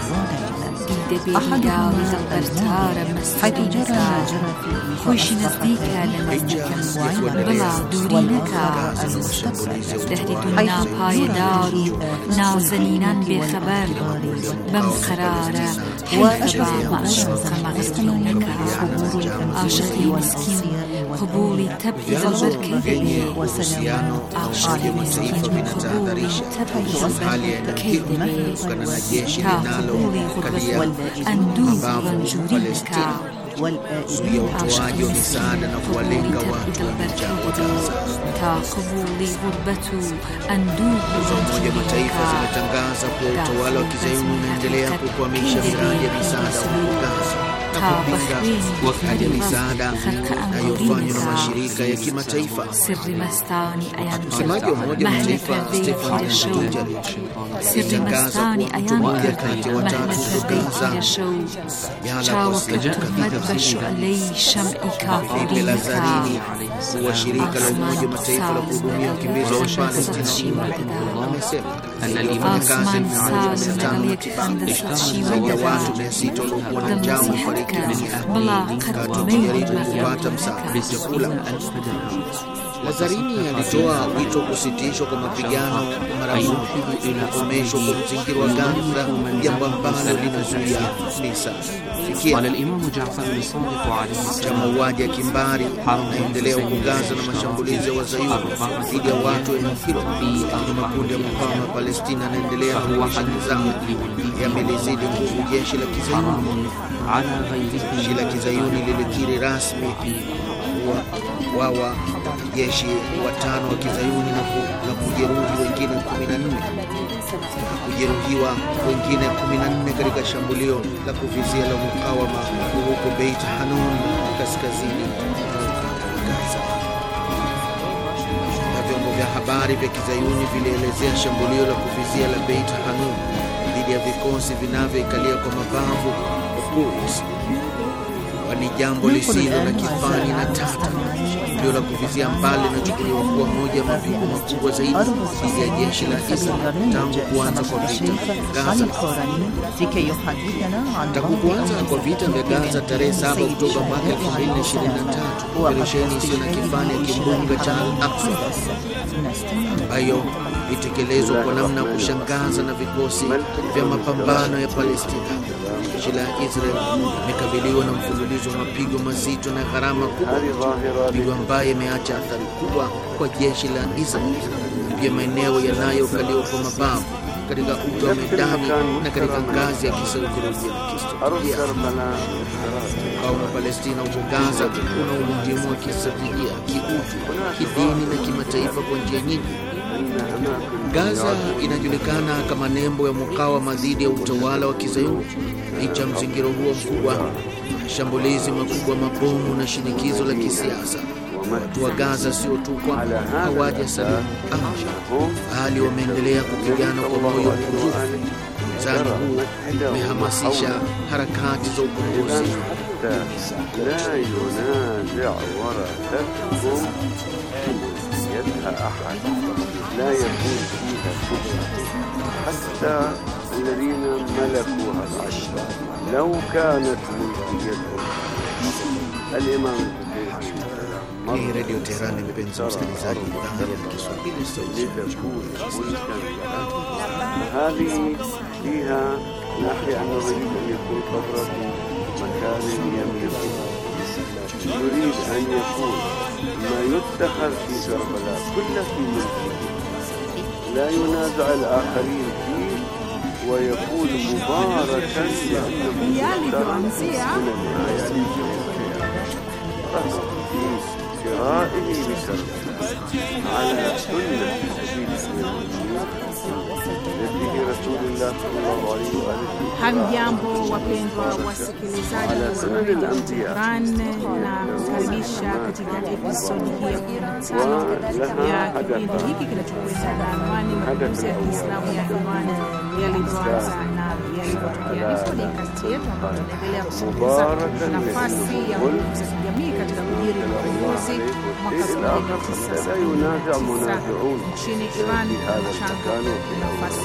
حيث جرى ما جرى في خوش نزديكا بلا دورينكا تهديدنا بايدارو نازنينا بخبر بم قرارة حيث معشوقا مغزلونكا عاشقي مسكين قبولي تبغي البركة وسلام عاشقي مسكين قبولي تبغي البركة كقبولي غربة أندوب رنجورينكا zuia utoaji wa misaada na kuwalenga watu wa Gaza. Umoja wa Mataifa zimetangaza kuwa utawala wa Kizayuni unaendelea kukwamisha miradi ya misaada huko Gaza na kupinga misaada inayofanywa na mashirika ya kimataifa. Msemaji wa Umoja wa Mataifa Stefan Dujarric alitangaza kuwa mtu mmoja kati ya watatu huko Gaza yala Bibi Lazarini wa shirika la Umoja wa Mataifa la kuhudumia wakimbizi wa Palestina amesema kazi zaidi ya watu 600 waliokuwa na njaa wamefariki wakijaribu kupata msaada wa chakula. Lazarini alitoa wito kusitishwa kwa mapigano mara moja ili kukomeshwa kwa mzingiro wa Gaza, jambo ambalo linazuia misaada. Cha mauaji ya kimbari unaendelea huko Gaza na mashambulizi ya Wazayuni dhidi ya watu eneo hilo. Makundi ya mukawama wa Palestina yanaendelea kuonyesha nizamo yamelizidi nguvu jeshi la Kizayuni. Jeshi la Kizayuni lilikiri rasmi wawa jeshi 5 wa Kizayuni na kujeruhi wengine 14 kujeruhiwa wengine 14 katika shambulio la kuvizia la mukawama huko Beit Hanun kaskazini mwa Gaza. Na vyombo vya habari vya Kizayuni vilielezea shambulio la kuvizia la Beit Hanun dhidi ya vikosi vinavyoikalia kwa mabavu Quds ni jambo lisilo na kifani na tata. Shambulio la kuvizia mbali linachukuliwa kuwa moja ya mapigo makubwa zaidi dhidi ya jeshi la Israel tangu kuanza kwa vita Gaza. Tangu kuanza kwa vita vya Gaza tarehe 7 Oktoba mwaka 2023, operesheni isiyo na kifani ya kimbunga cha Al-Aqsa ambayo itekelezwa kwa namna kushangaza na vikosi vya mapambano ya Palestina. Jeshi la Israel limekabiliwa na mfululizo wa mapigo mazito na gharama kubwa, mapigo ambayo yameacha athari kubwa kwa jeshi la Israel na pia maeneo yanayokaliwa kwa mabavu katika uta wa medani na katika ngazi ya kisaikolojia na kihistoria. Mukawama wa Palestina huko Gaza una umuhimu wa kistratejia, kiutu, kidini na kimataifa kwa njia nyingi. Gaza inajulikana kama nembo ya mukawama dhidi ya utawala wa Kizayuni. Licha mzingiro huo mkubwa, mashambulizi makubwa, mabomu na shinikizo la kisiasa, watu wa Gaza sio tu kwamba hawajasalimu amri, bali wameendelea kupigana kwa moyo mkunjufu. Mzani huu umehamasisha harakati za ukombozi. لا ينازع ورثتكم أحد لا يكون فيها شبهة حتى الذين ملكوا العشرة لو كانت ملكيتهم الإمام الحسين Hii redio Teherani, mpenzi msikilizaji, idhaa ya Kiswahili هذه فيها ناحية أنه يريد أن يكون قبره مكان يملكه، يريد أن يكون ما يتخذ في كربلاء كله في ملكه، لا ينازع الآخرين فيه، ويكون مباركا لأنه من الآيات في قراءه لكربلاء على سنة نبي رسول الله صلى الله عليه وآله. Hamjambo wapendwa wasikilizaji wa Iran, na kukaribisha katika episodi hii ya 15 ya kipindi hiki kinachokwenda na anwani mazungumzo ya Kiislamu ya Iran yalivyoanza na yalivyotokea. Ni kodi kati yetu ambayo tunaendelea kusikiliza nafasi ya nguvu za kijamii katika kujiri uongozi mwaka 1979 nchini Iran na mchanga nafasi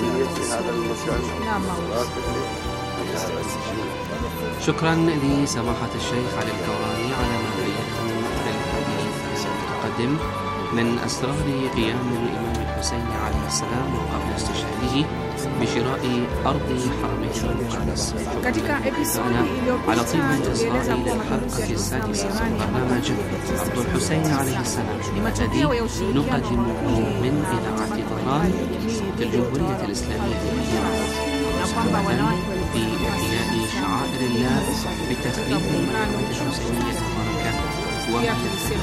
شكرا لسماحة الشيخ علي الكوراني على ما بينه للحديث المتقدم من أسرار قيام الإمام الحسين عليه السلام وقبل استشهاده بشراء أرض حرمه المقدس. على طيب الإصغاء للحلقة السادسة من برنامج أرض الحسين عليه السلام الذي نقدمه من إذاعة طهران في الجمهورية الإسلامية لإيران، في إحياء شعائر الله بتثبيت الإمامة الحسينية المباركة يا حسين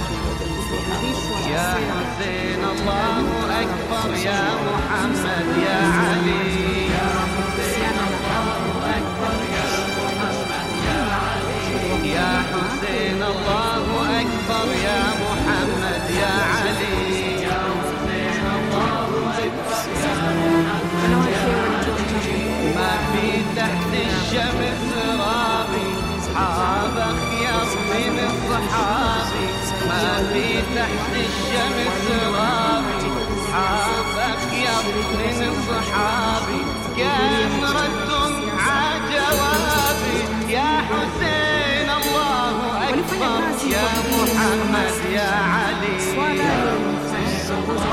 الله أكبر يا محمد يا علي يا حسين الله أكبر يا محمد يا علي يا حسين الله أكبر يا محمد يا علي يا حسين الله أكبر يا محمد ما في تحت الشمس رابي أصحابك يصمن الصحابي ما في تحت الشمس رابي أصحابك يصمن الصحابي كان ردهم عجوابي يا حسين الله أكبر يا محمد يا علي يا حسين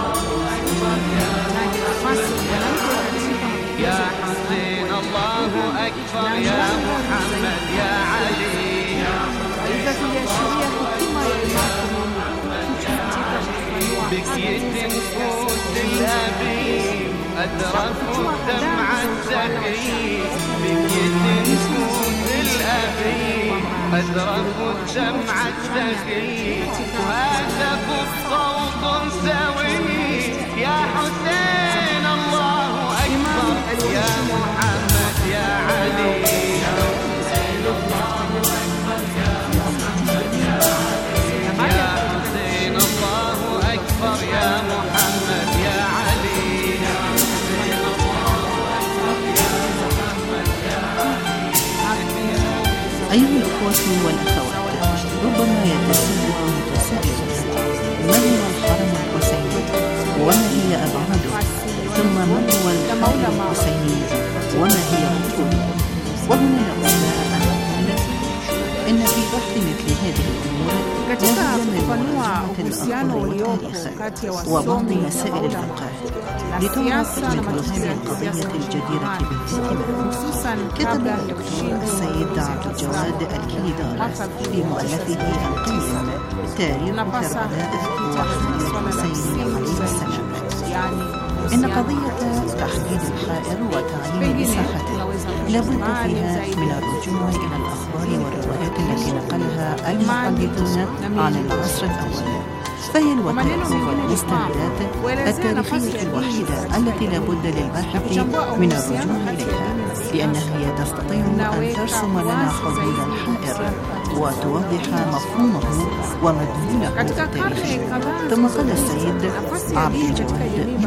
يا حسين الله أكبر يا محمد يا علي بكيت نفوس الأبي أدركوا دمع الزكي بكيت نفوس الأبي أدركوا دمع الزكي وهتفوا بصوت سوي يا حسين الله أكبر يا محمد يا علي يا حسين الله أكبر يا محمد يا علي يا حسين الله أكبر يا محمد يا علي يا حسين الله أكبر يا محمد يا علي. أيها الأخوة والأخوات، ربما يتساءل متساءل: ما هو الحرم الحسيني؟ وما هي أبعاده؟ ثم ما هو الحرم الحسيني؟ وما هي حدوده؟ وهنا نقول إن في بحث مثل هذه الأمور katika kufanua uhusiano uliopo kati ya wasomi وبعض مسائل الفقه لتعرف مثل هذه القضية الجديرة بالاهتمام. كتب الدكتور السيد عبد الجواد الكيدار في مؤلفه القيم تاريخ كربلاء وحرم الحسين عليه السلام إن قضية تحديد الحائر وتعيين مساحته لابد فيها من الرجوع إلى الأخبار والروايات التي نقلها المحدثون عن العصر الأول، فهي الوثائق والمستندات التاريخية الوحيدة التي لابد للباحث من الرجوع إليها، لأنها هي تستطيع أن ترسم لنا حدود الحائر وتوضح مفهومه ومدلوله التاريخي. ثم قال السيد عبد الجواد: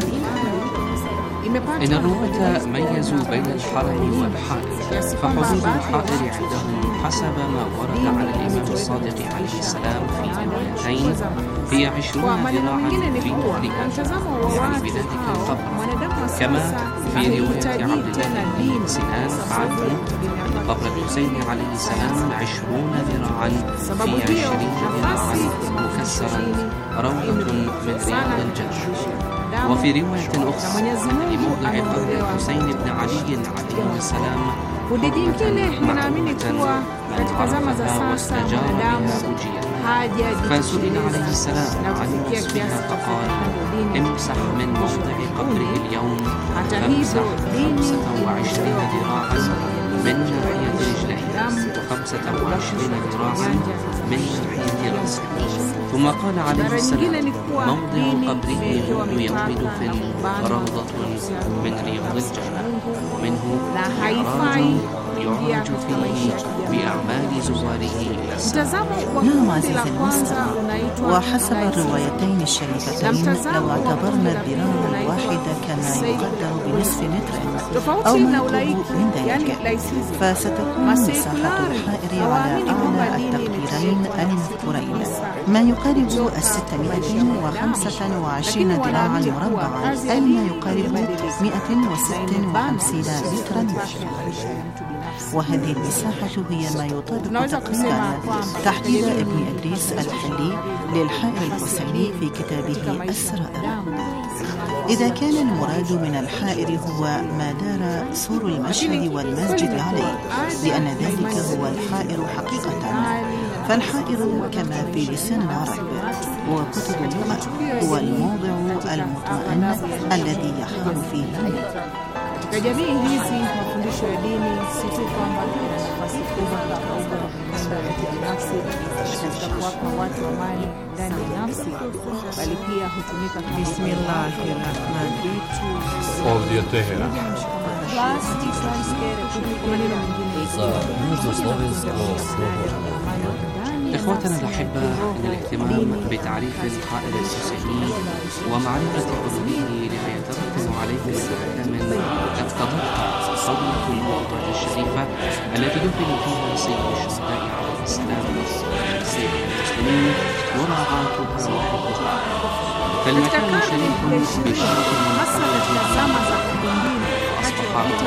إن الرواة ميزوا بين الحرم والحائر، فحدود الحائر عندهم حسب ما ورد عن الإمام الصادق عليه السلام في روايتين هي 20 ذراعا في دخلها، يعني بذلك القبر كما في رواية عبد الله بن سنان عنه قبر الحسين عليه السلام 20 ذراعا في 20 ذراعا مكسرا روضة من رياض الجنة. وفي رواية أخرى في موضع قبر الحسين بن علي عليه السلام Kundi jingine linaamini kuwa katika zama za sasa mwanadamu فسئل عليه السلام عن وصفها فقال امسح من موضع قبره اليوم فامسح 25 ذراعا من ناحية رجليه و25 ذراعا من ناحية رأسه. ثم قال عليه السلام موضع قبره يومد في روضة من رياض الجنة ومنه يعرج فيه بأعمال زواره إلى السماء. نعم عزيزي المستمع، وحسب الروايتين الشريفتين لو اعتبرنا الذراع الواحدة كما يقدر بنصف متر أو ما يقرب من ذلك، فستكون مساحة الحائر على أعلى التقديرين المذكورين ما يقارب 625 ذراعا مربعا، أي ما يقارب 156 مترا واحدا. وهذه المساحة هي ما يطابق تقريبا تحديد ابن إدريس الحلي للحائر الحسيني في كتابه السرائر. إذا كان المراد من الحائر هو ما دار سور المشهد والمسجد عليه لأن ذلك هو الحائر حقيقة، فالحائر كما في لسان العرب وكتب اللغة هو الموضع المطمئن الذي يحار فيه الموت. Katika jamii hizi mafundisho ya dini si tu kwamba yana nafasi kubwa katika mambo ya kibinafsi katika kuwapa watu amani ndani ya nafsi, bali pia hutumika kama Bismillahirrahmanirrahim. Ovdje Teheran. إخوتنا الأحبة، إن الاهتمام بتعريف الحائر الحسيني ومعرفة حدوده لما يترتب عليه من أحكام اقتضتها قضية الموضع الشريفة التي دفن فيها سيد الشهداء عليه السلام سيد المسلمين مراعاتها وحفظها. فالمكان شريف بشرف المسألة وأصبح مقبضا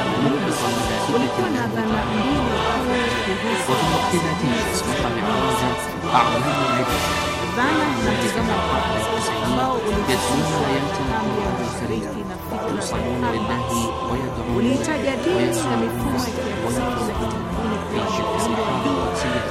وفي الوقت ذاته أصبح معراج أعمال العباد التي كفرها الحسيني يدعون آيات القرآن الكريم يصلون لله ويدعون ويصومون في مساحة قدسية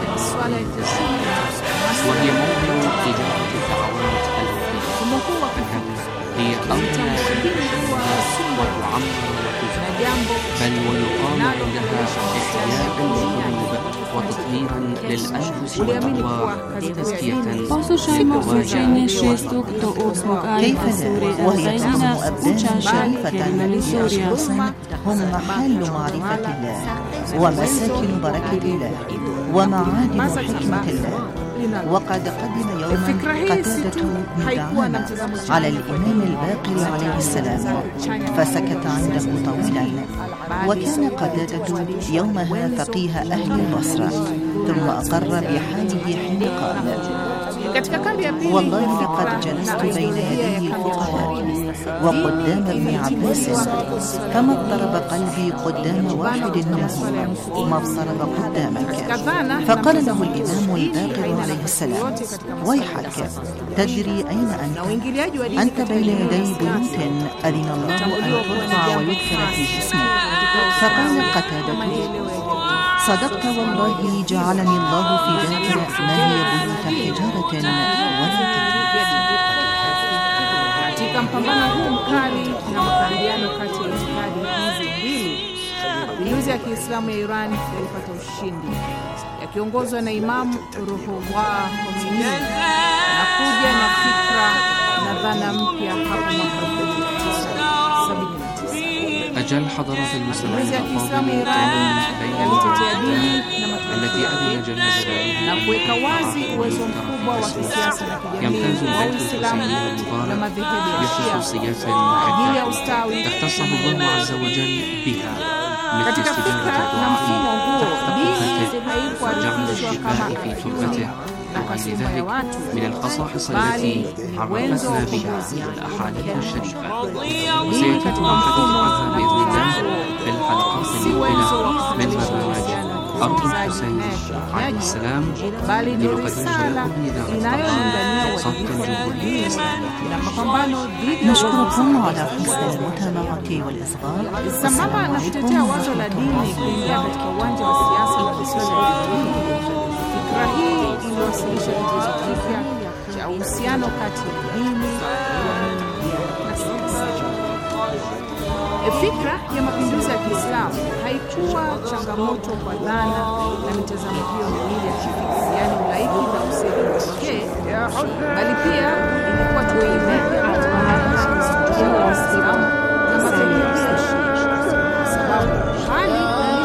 وهي موضع إجابة الدعوات الوفية. هي أولى وتعمر بل ويقام عندها إحياء القلوب وتطهيرا للأنفس والأرواح وتزكية Poslušajmo 6. do 8. ajeta sure Al-Bayyina učaša الحسن هم محل معرفة الله ومساكن بركة الله ومعادن حكمة الله. وقد قدم يوما قتادة مدعانا على الإمام الباقر عليه السلام فسكت عنده طويلا، وكان قتادة يومها فقيه أهل البصرة، ثم أقر بحاله حين قال والله لقد جلست بين يدي الفقهاء وقدام ابن عباس فما اضطرب قلبي قدام واحد منهم ما اضطرب قدامك. فقال له الإمام الباقر عليه السلام ويحك تدري أين أنت بين يدي بيوت أذن الله أن ترفع ويذكر فيه اسمه. فقال قتادة صدقت والله جعلني الله في ذلك ما هي بيوت حجارة ولا katika mpambano huu mkali na makabiliano kati ya itikadi hizi mbili, mapinduzi ya Kiislamu ya Iran yalipata ushindi yakiongozwa na Imam Ruhollah Khomeini na kuja na fikra na dhana mpya hapo mwaka 1979. أجل حضرات المسلمين الأفاضل بين التي أذن جل جلاله na kuweka wazi uwezo mkubwa wa kisiasa na kijamii wa Uislamu na madhehebu ya بخصوصيات ajili ya عدة ustawi اختصه الله عز وجل بها مثل katika استجابة fikra na الدعاء mfumo huo. تحت Dini قبته وجعل haikuarifishwa الشفاء kama في تربته kasumba ya watu, من الخصائص bali التي ni wenzo عرفتنا wa بها uhusiano الأحاديث الشريفة. dini سيتم katika الحديث mfumo wa عنها بإذن الله في الحلقات si wenzo wa المقبلة من kufundisha برنامج uhusiano أرض wa الحسين عليه السلام bali ni لنقدم risala لكم إذاعة inayolinganiwa صوت uadilifu na الجمهورية dini na mapambano dhidi ya نشكركم على حسن المتابعة والإصغاء. sambamba na kutetea wazo la dini kuingia katika uwanja wa siasa na masuala ya kijamii. Fikra hii iliwasilisha kigezo kipya cha uhusiano kati ya dini, jamii na siasa. Fikra ya mapinduzi ya Kiislamu haikuwa changamoto kwa dhana na mitazamo hiyo miwili ya kifikra, yaani ulaiki na usiri pekee, bali pia ilikuwa tukiimega katika maisha ya Waislamu na mapinduzi ya Shia, kwa sababu hali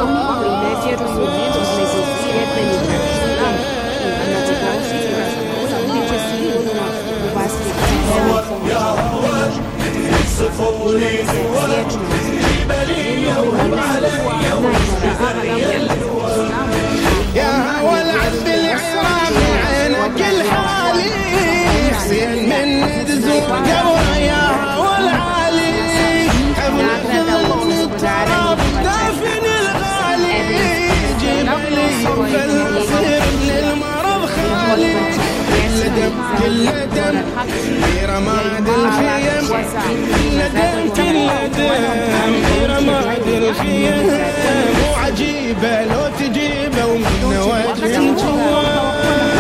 يا هوى العبد العراقي عينك الحالي حسين من تزور قبره يا هوى العالي حبك التراب دافن الغالي جيب لي فالمصير من المرض خالي كل دم في رماد الخيم كل دم في رماد الخيم وعجيبة لو تجيبه ومن وجه جوا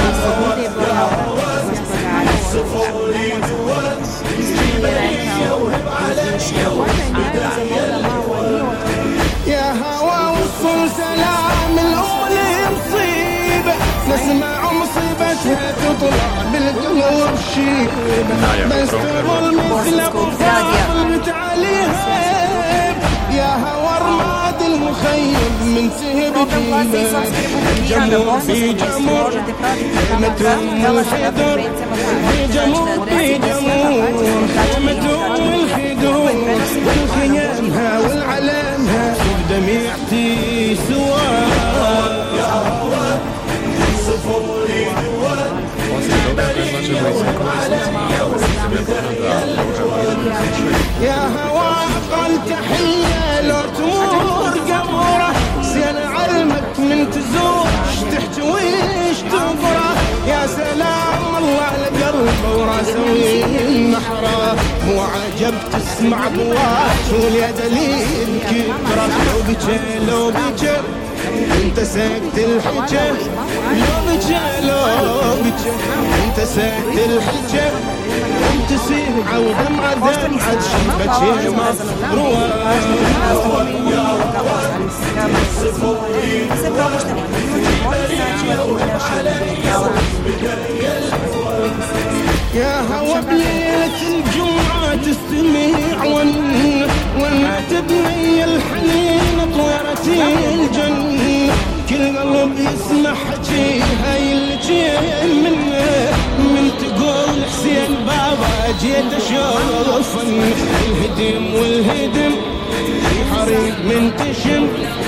يا هوا وصل سلام الأولي مصيبة نسمع مصيبتها تطلع بالقلوب شيبة بس تظل مثل أبو فاضل بتعاليها يا هوا رماد المخيم من سهب جيبه جمهور في جمهور خيمتهم الخدر في جمهور في جمهور خيمتهم الخدر والخيامها والعلامها بدميعتي سوا يا هوا أقل تحية لو تمور قبره زين علمك من تزور تحكي ويش تقرا يا سلام الله لقلبه وراسه المحرى مو عجب تسمع بواش واليد دليل كبره لو بجي لو بجي انت ساكت الحجة لو بجي لو بجي انت ساكت الحجة انت سيبعة ودمعة دمعة شبك مصروة يا هوا بليلة الجمعة تستمع والمعتبني الحنين طويرة الجنة كل قلب يسمع حكي هاي اللي جاي من تقول حسين بابا جيت اشوف الهدم والهدم حريق منتشم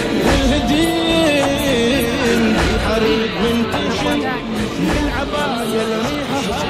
الهدم حريق منتشم بالعباية الريحة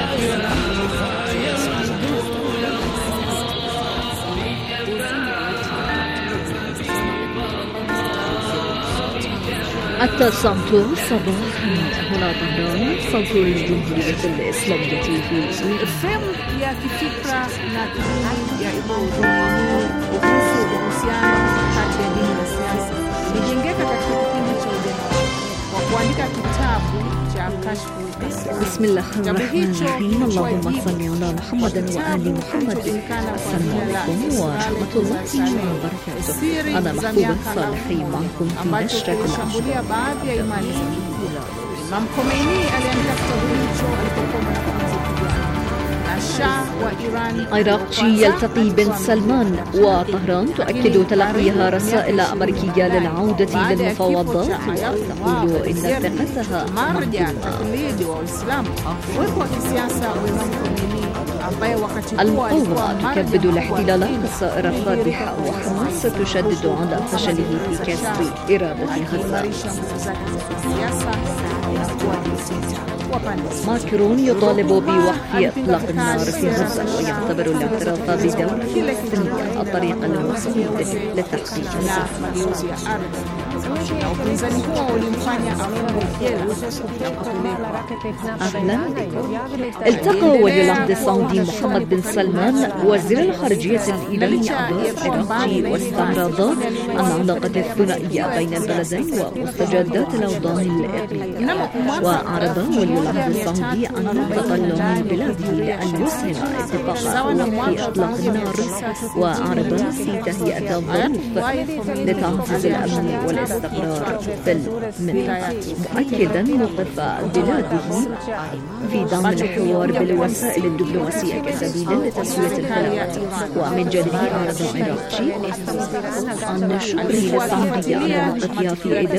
التصمت صباحا هنا طهران صوت الجمهورية الإسلامية في fremu ya kifikra na kidini ya Imam Khomeini kuhusu uhusiano kati ya dini na siasa ilijengeka katika kipindi cha ujana kwa kuandika kitabu cha Kashfu بسم الله الرحمن الرحيم اللهم صل على محمد وآل محمد. السلام عليكم ورحمة الله وبركاته. أنا محبوبة صالحي معكم في نشرة kushambulia baadhi ya imani za kikula. Imam Khomeini aliandika kitabu hicho alipokuwa mwanafunzi kijana na Shah wa Iran عراقي يلتقي بن سلمان وطهران تؤكد تلقيها رسائل أمريكية للعودة للمفاوضات وتقول إن ثقتها marja taklidi wa Uislamu. Uwepo wa kisiasa wa Imam Khomeini المقاومة تكبد الاحتلالات الصائرة فادحة وحماس تشدد على فشله في كسر إرادة غزة. ماكرون يطالب بوقف إطلاق النار في غزة ويعتبر الاعتراف بدولة فلسطينية الطريق الوحيد لتحقيق السلام. أهلا بكم. التقى ولي العهد السعودي محمد بن سلمان وزير الخارجية الإيراني عباس عراقجي واستعرض العلاقة الثنائية بين البلدين ومستجدات الأوضاع الإقليمية. وأعرب ولي العهد السعودي عن تطلع من بلاده لأن يسهم اتفاق وقف إطلاق النار، وأعرب في تهيئة الظروف لتعزيز الأمن والاستقرار في المنطقة، مؤكدا موقف بلاده في دعم الحوار بالوسائل الدبلوماسية كسبيل لتسوية الخلافات. ومن جانبه أعرب عراقجي عن شكره للسعودية على موقفها في